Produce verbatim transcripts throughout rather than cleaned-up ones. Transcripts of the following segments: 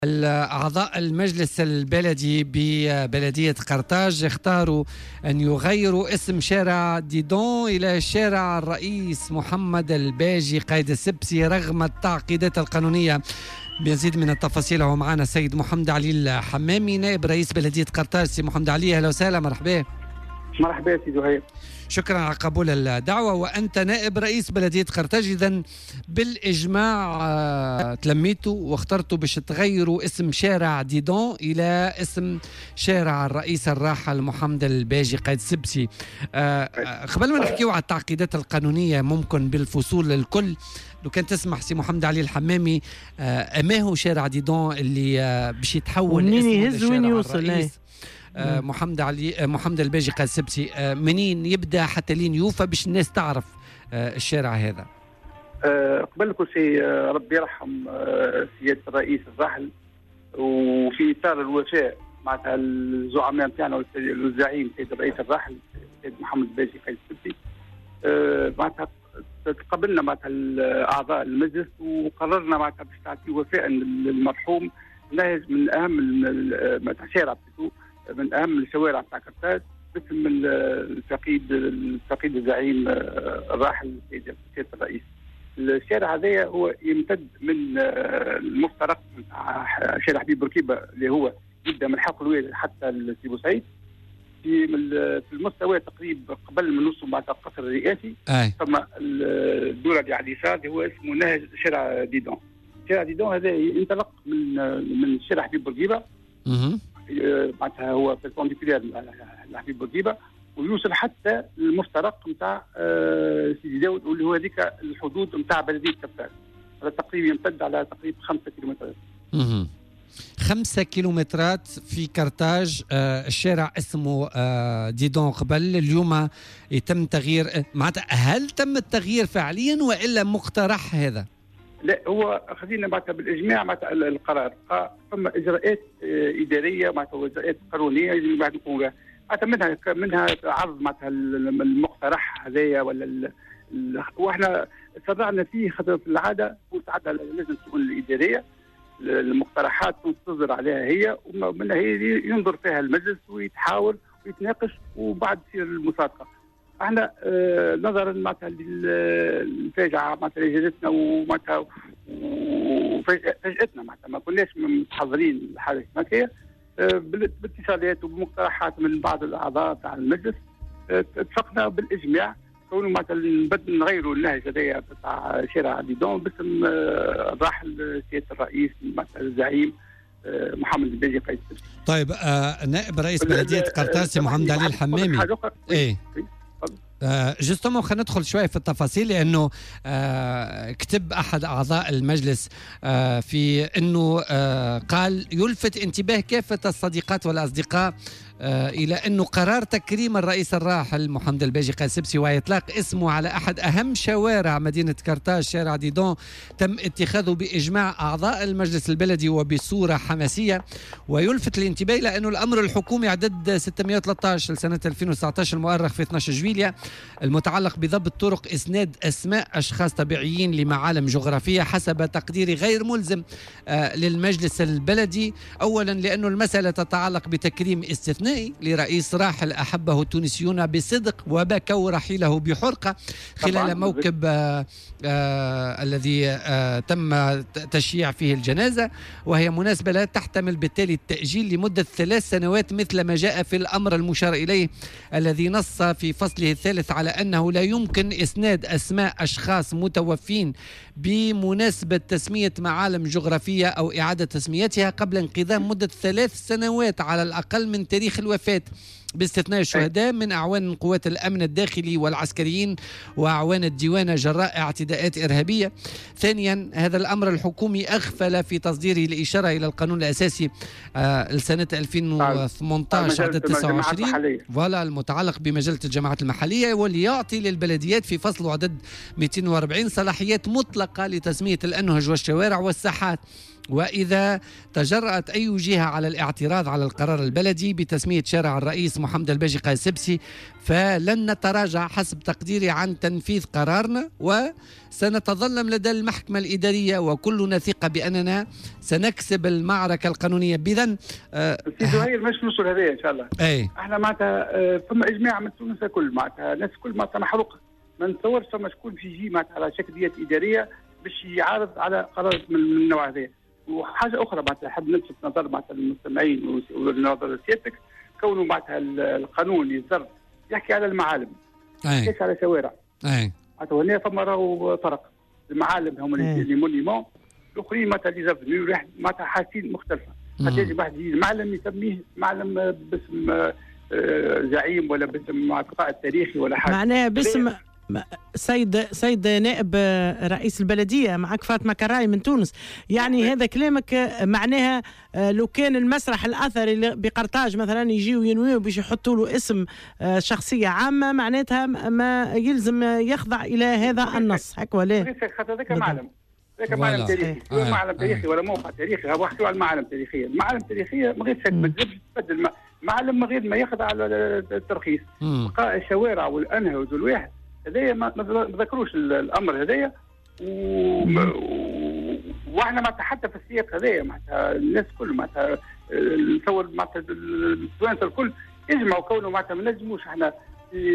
أعضاء المجلس البلدي ببلدية قرطاج اختاروا أن يغيروا اسم شارع ديدون إلى شارع الرئيس محمد الباجي قايد السبسي رغم التعقيدات القانونية. بيزيد من التفاصيل هو معنا السيد محمد علي الحمامي نائب رئيس بلدية قرطاج. سي محمد علي أهلا وسهلا. مرحبا. مرحبا سي زهير. شكرا على قبول الدعوة. وأنت نائب رئيس بلدية قرطاج، إذن بالإجماع تلميتوا واخترتوا باش تغيروا اسم شارع ديدون إلى اسم شارع الرئيس الراحل محمد الباجي قايد سبسي. قبل ما نحكيو على التعقيدات القانونية ممكن بالفصول الكل لو كان تسمح سي محمد علي الحمامي، ما هو شارع ديدون اللي باش يتحول منين يهز وين يوصل؟ آه محمد علي آه محمد الباجي قايد سبسي، آه منين يبدا حتى لين يوفى باش الناس تعرف آه الشارع هذا؟ آه قبل كل شيء آه ربي يرحم آه سياده الرئيس الراحل، وفي اطار الوفاء معناتها الزعماء نتاعنا والزعيم سيد الرئيس الراحل سيد محمد الباجي قايد سبسي، آه معناتها تقبلنا معناتها اعضاء المجلس وقررنا معناتها باش تعطي وفاء للمرحوم نهج من اهم معناتها شارع من اهم الشوارع تاع قرطاج باسم الفقيد الفقيد الزعيم الراحل سيد الرئيس. الشارع هذا هو يمتد من المفترق نتاع شارع حبيب بورقيبه اللي هو يبدا من حق الوالد حتى سي بوسعيد في في المستوى تقريبا قبل ما نوصل مع القصر الرئاسي. ثم الدوره اللي على اليسار هو اسمه نهج شارع ديدون. شارع ديدون هذا ينطلق من من شارع حبيب بورقيبه معناتها هو بيربونديكولير لحبيب بورقيبه ويوصل حتى المفترق نتاع سيدي داود واللي هو هذيك الحدود نتاع بلديه قرطاج. هذا تقريبا يمتد على تقريبا خمسة كيلومترات. اها خمسة كيلومترات في قرطاج. آه الشارع اسمه آه ديدون قبل، اليوم يتم تغيير. معناتها هل تم التغيير فعليا والا مقترح هذا؟ لا، هو خلينا معناتها بالاجماع معناتها القرار ثم اجراءات اداريه معناتها اجراءات قانونيه يجب بعد نقوم بها. معناتها منها منها عرض معناتها المقترح هذايا ولا واحنا سرعنا فيه خاطر في العاده وتعدى لجنه الشؤون الاداريه المقترحات تصدر عليها هي ومنها هي ينظر فيها المجلس ويتحاور ويتناقش وبعد تصير المصادقه. احنا آه نظرا معناتها للفاجعه معناتها اللي جاتنا ومعناتها وفاجاتنا معناتها ما كناش متحضرين لحاجه هكايا، آه بالاتصالات وبمقترحات من بعض الاعضاء تاع المجلس آه اتفقنا بالاجماع كونه معناتها نبدل نغيروا النهج هذايا تاع شارع ديدون باسم آه الراحل سياده الرئيس معناتها الزعيم آه محمد الباجي قايد سبسي. طيب آه نائب رئيس بلديه قرطاج محمد علي الحمامي. ايه آه جستومون خلينا ندخل شوي في التفاصيل لأنه آه كتب أحد أعضاء المجلس آه في أنه آه قال يلفت انتباه كافة الصديقات والأصدقاء آه إلى أنه قرار تكريم الرئيس الراحل محمد الباجي قايد سبسي وإطلاق اسمه على أحد أهم شوارع مدينة قرطاج شارع ديدون تم اتخاذه بإجماع أعضاء المجلس البلدي وبصورة حماسية. ويلفت الانتباه إلى أنه الأمر الحكومي عدد ستمائة وثلاثة عشر لسنة ألفين وتسعة عشر المؤرخ في اثني عشر جويلية المتعلق بضبط طرق إسناد أسماء أشخاص طبيعيين لمعالم جغرافية حسب تقدير غير ملزم آه للمجلس البلدي. أولا لأنه المسألة تتعلق بتكريم استثنائي لرئيس راحل أحبه التونسيون بصدق وبكوا رحيله بحرقة خلال موكب آه آه الذي آه تم تشييع فيه الجنازة، وهي مناسبة لا تحتمل بالتالي التأجيل لمدة ثلاث سنوات مثل ما جاء في الأمر المشار إليه الذي نص في فصله الثالث على أنه لا يمكن إسناد أسماء أشخاص متوفين بمناسبة تسمية معالم جغرافية أو إعادة تسميتها قبل انقضاء مدة ثلاث سنوات على الأقل من تاريخ الوفاة باستثناء الشهداء من أعوان قوات الأمن الداخلي والعسكريين وأعوان الديوانة جراء اعتداءات إرهابية. ثانيا هذا الأمر الحكومي أغفل في تصديره الإشارة إلى القانون الأساسي آه لسنة ألفين وثمانية عشر عدد تسعة وعشرين ولا المتعلق بمجلة الجماعات المحلية واللي يعطي للبلديات في فصل عدد مئتين وأربعين صلاحيات مطلقة لتسمية الأنهج والشوارع والساحات. وإذا تجرأت أي جهة على الاعتراض على القرار البلدي بتسمية شارع الرئيس محمد الباجقة السبسي، فلن نتراجع حسب تقديري عن تنفيذ قرارنا، وسنتظلم لدى المحكمة الإدارية، وكلنا ثقة بأننا سنكسب المعركة القانونية. بإذن سي زهير مش نوصل هذايا إن شاء الله. أي احنا معناتها ثم إجماع من تونس الكل، معناتها الناس الكل معناتها محروقة، ما نتصورش ثم شكون في يجي معناتها على شكل ديات إدارية باش يعارض على قرار من النوع هذا. وحاجة أخرى معناتها حاب نلفت نظر معناتها المستمعين ونظر سيادتك، كونه معناتها القانون يصدر يحكي على المعالم، يحكيش على شوارع. اي معناتها هنا فما راهو فرق، المعالم هم اللي مونيمون، الاخرين معناتها اللي زافنيو معناتها حاسين مختلفه. حتى يجي واحد يجي المعلم يسميه معلم باسم زعيم ولا باسم قائد تاريخي ولا حاجه، معناها باسم سيد سيد نائب رئيس البلديه معك فاطمه كراي من تونس. يعني هذا كلامك معناها لو كان المسرح الاثري بقرطاج مثلا يجيو ينويو باش يحطوا له اسم شخصيه عامه، معناتها ما يلزم يخضع الى هذا النص، هكا ولا؟ خاطر هذاك معلم، هذاك معلم تاريخي، هو معلم تاريخي ولا موقع تاريخي. هو حكيوا على المعالم التاريخيه، المعالم التاريخيه من غير شك ما تجيبش تبدل معلم من غير ما يخضع على الترخيص. بقاء الشوارع والانهض والواحد هذايا ما ذكروش الامر هذايا، واحنا معناتها حتى في السياق هذايا معناتها الناس الكل معناتها نتصور معناتها التوانسه الكل يجمعوا كونه معناتها ما نجموش احنا في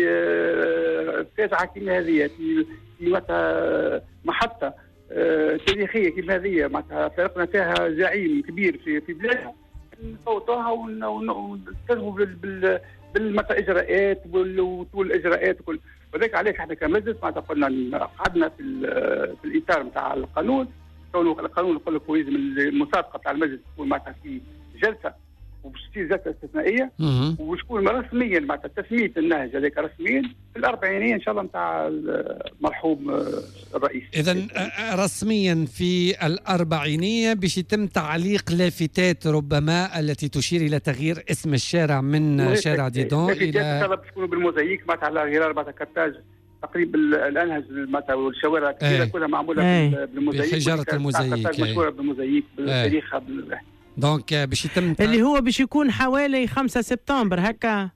فاتحه كيما هذه في معناتها محطه تاريخيه كيما هذه معناتها فرقنا فيها زعيم كبير في في بلادنا نصوتوها ونلتزموا بال بالإجراءات والاجراءات وكل. وذلك عليك احنا كمجلس معناتها قلنا قعدنا في في الاطار نتاع القانون، كونه القانون يقول لك هو يلزم المصادقه نتاع المجلس تكون معناتها في جلسه وباش تصير جلسه استثنائيه وشكون رسميا معناتها تسميه النهج هذاك رسميا في الاربعينيه ان شاء الله نتاع المرحوم الرئيس. اذا رسميا في الاربعينيه باش يتم تعليق لافتات ربما التي تشير الى تغيير اسم الشارع من شارع ديدون الى لافتات تكون بالموزاييك معناتها على غرار معناتها كرتاج تقريبا الانهج معناتها والشوارع كلها كلها معموله بالموزاييك، بحجاره الموزاييك مشهوره بالموزاييك بتاريخها. دونك باش يتم اللي هو باش يكون حوالي خمسة سبتمبر هكا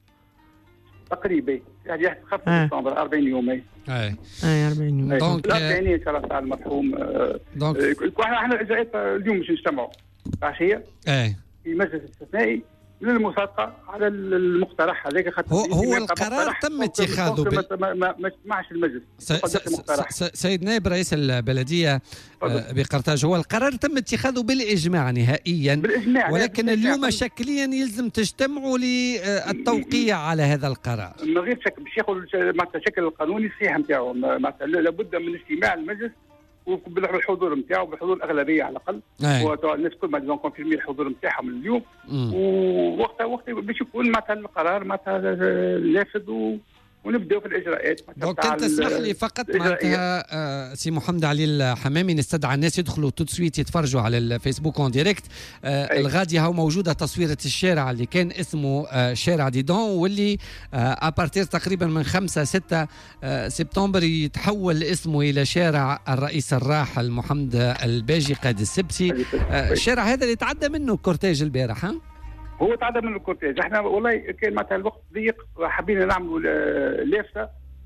تقريبا، يعني يحدث خمسة سبتمبر أربعين يوم. اي اي اي أربعين يوم. دونك الأربعينية ان شاء الله تاع المرحوم. دونك احنا الاجراءات اليوم باش نجتمعوا عشيه اي في مجلس استثنائي للمصادقه على المقترح هذاك. خاطر هو, هو القرار تم اتخاذه بال... ما ما ما سمعش المجلس. س... س... سيد نائب رئيس البلديه بقرطاج، هو القرار تم اتخاذه بالاجماع نهائيا بالإجماع، ولكن اليوم شكليا يلزم تجتمعوا للتوقيع على هذا القرار. من غير شك باش ياخذ معناتها الشكل القانوني الصحيح نتاعو، معناتها لابد من اجتماع المجلس وبالحضور نتاعو بحضور الاغلبيه على الاقل. والناس كل ما ديزون كونفيرمي الحضور نتاعهم اليوم، ووقتها وقت باش يكون معناتها القرار معناتها نافذ ونبداو في الاجراءات. دونك كان تسمح لي فقط معناتها آه سي محمد علي الحمامي نستدعى الناس يدخلوا تو سويت يتفرجوا على الفيسبوك اون ديريكت. آه الغاديه هو موجوده تصويره الشارع اللي كان اسمه آه شارع ديدون، واللي ابارتير آه تقريبا من خمسة ستة آه سبتمبر يتحول اسمه الى شارع الرئيس الراحل محمد الباجقة السبسي. آه الشارع هذا اللي تعدى منه كورتيج البارح. ها هو تعدى من الكورتيج. احنا والله كان معناتها الوقت ضيق، حبينا نعملوا لافته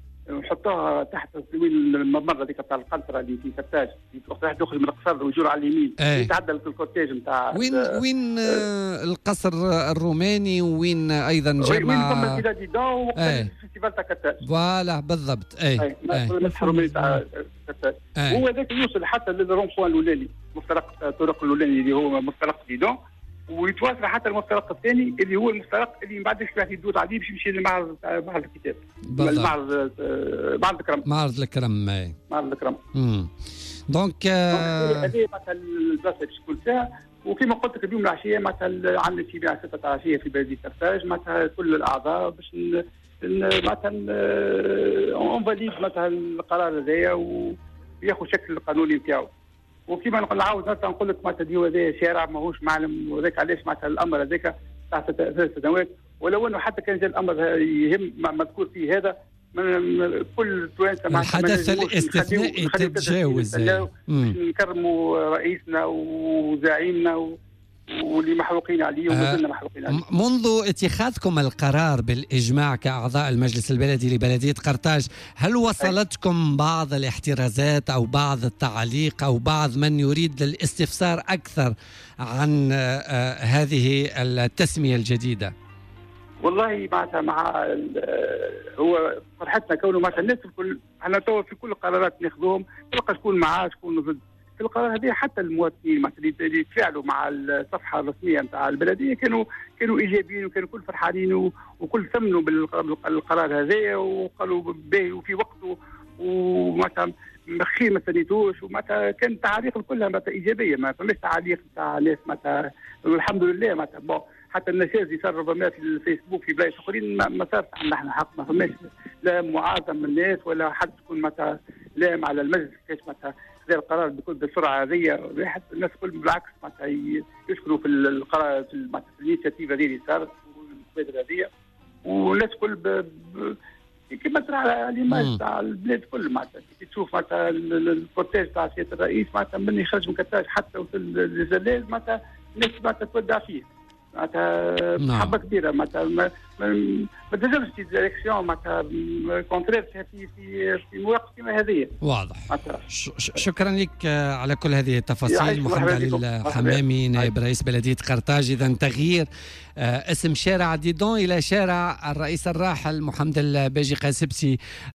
نحطوها تحت سبيل الممر هذيك تاع القنطره اللي في كرتاج، وقت واحد يخرج من القصر ويجور على اليمين يتعدى الكورتيج نتاع وين وين آه القصر الروماني، وين ايضا جمع وين ثم الفيلا ديدون وقت الفيستيفال تاع كرتاج. فوالا بالضبط. اي المسرح الروماني تاع كرتاج هو هذاك يوصل حتى للرون بوان الاولاني، مفترق الطرق الاولاني اللي هو مفترق ديدون، ويتواصل حتى المفترق الثاني اللي هو المفترق اللي ما عادش واحد يدور عليه باش يمشي لمعرض معرض الكتاب، معرض معرض الكرم معرض الكرم اي معرض الكرم. امم دونك هذه مثلا البلاصه باش تكون فيها. وكما قلت لك اليوم العشيه مثلا عندنا اجتماع ستة عشيه في بلديه كرتاج معناتها كل الاعضاء باش مثلا اون فاليد مثلا القرار هذايا وياخذ شكل القانوني نتاعو. وكما نعاود نقول لك معناتها ديو هذا شارع ماهوش معلم، وذاك علاش معناتها الامر هذاك تحت ثلاث سنوات، ولو انه حتى كان جاء الامر يهم مذكور فيه هذا من كل توانسه معناتها الحدث الاستثنائي تتجاوز. نكرموا رئيسنا وزعيمنا واللي محروقين عليه وما زلنا محروقين عليه. منذ اتخاذكم القرار بالإجماع كأعضاء المجلس البلدي لبلدية قرطاج، هل وصلتكم بعض الاحترازات أو بعض التعليق أو بعض من يريد الاستفسار أكثر عن هذه التسمية الجديدة؟ والله معناتها مع هو فرحتنا كونه معناتها الناس الكل، احنا توا في كل القرارات ناخذوهم تلقى شكون معاه شكون ضد. في القرار هذه حتى المواطنين مثلا اللي يتفاعلوا مع الصفحه الرسميه نتاع البلديه كانوا كانوا ايجابيين وكانوا كل فرحانين وكل ثمنوا بالقرار هذا وقالوا باهي وفي وقته ومثلا خير ما سنيتوش ومعناتها كان التعليق كلها معناتها ايجابيه، ما فماش تعليق تاع ناس معناتها الحمد لله معناتها بون. حتى النشاز اللي صار ربما في الفيسبوك في بلايص اخرين ما صارش عندنا احنا حق، ما فماش لا معارضه من الناس ولا حد تكون معناتها لام على المجلس كيفاش معناتها خذا القرار بكل بالسرعه هذه. حتى الناس الكل بالعكس معناتها يشكروا في القرار في الانيشيتيف هذه اللي صارت والمبادره هذه، والناس الكل كما ترى على ليماج تاع البلاد كل معناتها كي تشوف معناتها الكورتيج تاع سياده الرئيس معناتها من يخرج من كرطاج حتى وصل للزلال معناتها الناس معناتها تودع فيه معناتها محبه كبيره معناتها ما, ما تنجمش في ديريكسيون معناتها كونترير في في في مواقف كما هذه. واضح. شكرا لك على كل هذه التفاصيل. محمد علي الحمامي نائب رئيس بلديه قرطاج. اذا تغيير اسم شارع ديدون الى شارع الرئيس الراحل محمد الباجي قاسبسي.